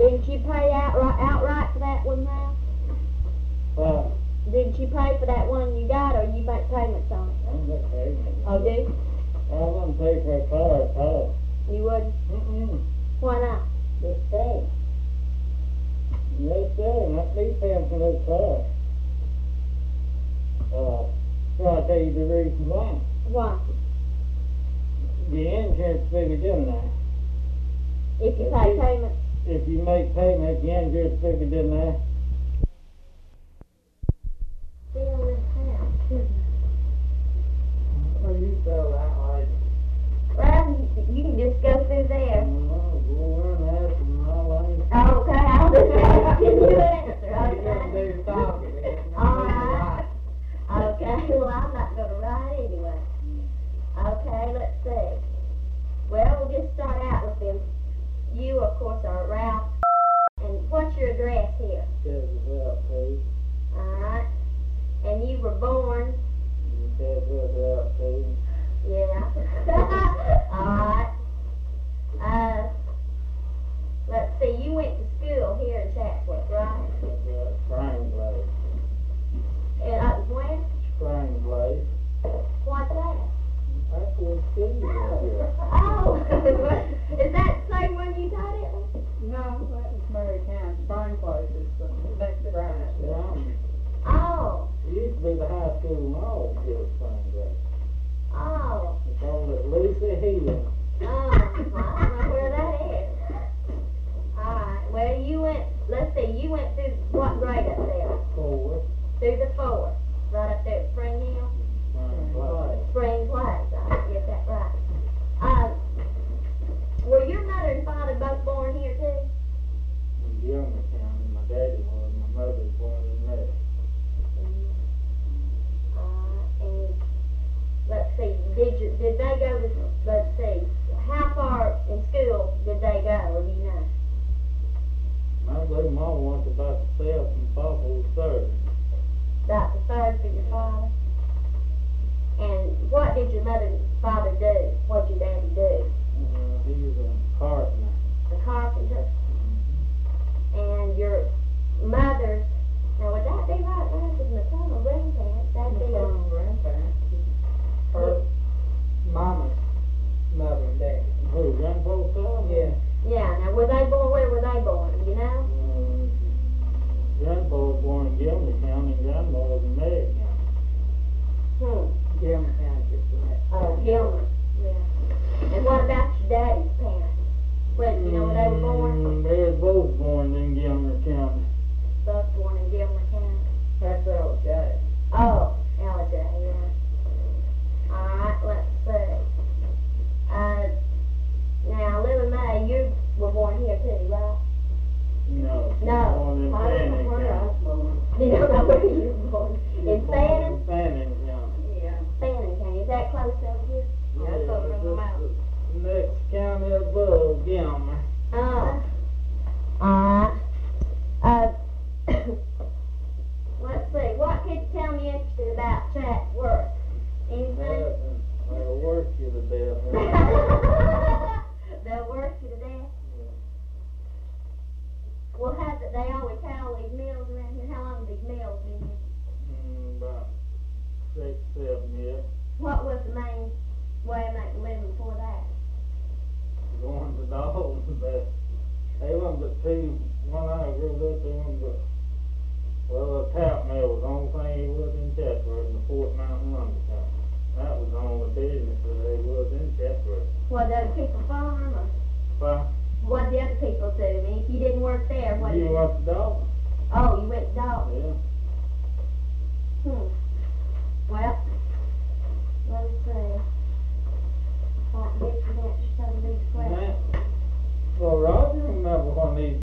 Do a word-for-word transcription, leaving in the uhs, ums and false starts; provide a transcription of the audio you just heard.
didn't you pay outright, outright for that one now? Well, Didn't you pay for that one you got, or you make payments on it? I'm not paying it. Oh, do? I wouldn't pay for a car at all. You wouldn't? Mm-mm. Why not? Just pay. Yes, sir, not me paying for no car. Uh, so I'll tell you the reason why. Why? The insurance figured in there. If you If pay you- payments? If you make payments, the insurance figured in there. Still in town, isn't it? Well, you fell out like. Well, you, you can just go through there. Oh, go in there and all I. Oh, okay, I'll just ask you to answer, You gonna okay? do talking, it's not All gonna right. lie. Okay, well, I'm not gonna write anyway. Okay, let's see. Well, we'll just start out with them. You, of course, are Ralph. And what's your address here? Says it out, please. Alright. And you were born, Says it out, please. yeah. Alright. Uh, let's see, you went to school here in Chatsworth, right? Says it, Spring Place. And uh, when? Spring Place. What's that? That's what school is here. Oh, is that the same one you taught it? No, that was Murray County. Spring Place is the next to Grimes. Yeah. Oh, It used to be the high school mall here at Spring Place. oh, They called it Lucy Hill. oh, well, I don't know where that is. Alright, well, you went, let's see, you went through what grade up there? Four. Through the fourth, right up there at Spring Hill? Spring Place. Spring Place, I get that right. Um, were your mother and father both born here too? In Gilmer County, my daddy was, my mother was born in there. Uh, and let's see, did you, did they go to, let's see, how far in school did they go, do you know? I believe Mom went about the self and Papa was third. About the third for your father? And what did your mother and father do? What did your daddy do? Uh, he was a carpenter. A carpenter? And your mother's, now would that be right, right, with maternal grandparents, that'd be a, Maternal grandparents. Her mama's mother and daddy. Who, Grandpa's son? Yeah. yeah, now were they born, where were they born, do you know? Uh, Grandpa was born in Gilmer County, and Grandma was in Marion County. Hmm, Gilmer County just the next. oh, Gilmer, yeah. And what about your daddy's parents? Well, you know where they were born? Mm, they were both born in Gilmer County. Both born in Gilmer County. That's L J. Oh, L J, yeah. Alright, let's see. Uh, now, Lily Mae, you were born here too, right? No. she No. was Born in I don't know Fannin where I County. was born. You don't know where you were born? She was In born Fannin? in Fannin County. Yeah. Fannin County, is that close over here? Yeah, it's over in the mountains. The next county above Gilmer. Oh. Alright. Uh, let's see, what could you tell me interesting about Chatsworth? Anything? Nothing. They'll work you to death. They'll work you to death. Well, how did they always have all these mills around here? How long have these mills been here? Mm, about six, seven years. What was the main way of making a living before that? Going to dogs, but they wasn't but two. When I grew up, they wasn't but, well, a tap mill was the only thing he was in Chatsworth, and the Fort Mountain Lumber Company. That was the only business that they was in Chatsworth. What did other people farm, or Well, what did the other people do? I mean, if you didn't work there, what did you you? want the dog? Oh, you went to dog. Yeah. Hmm. Well,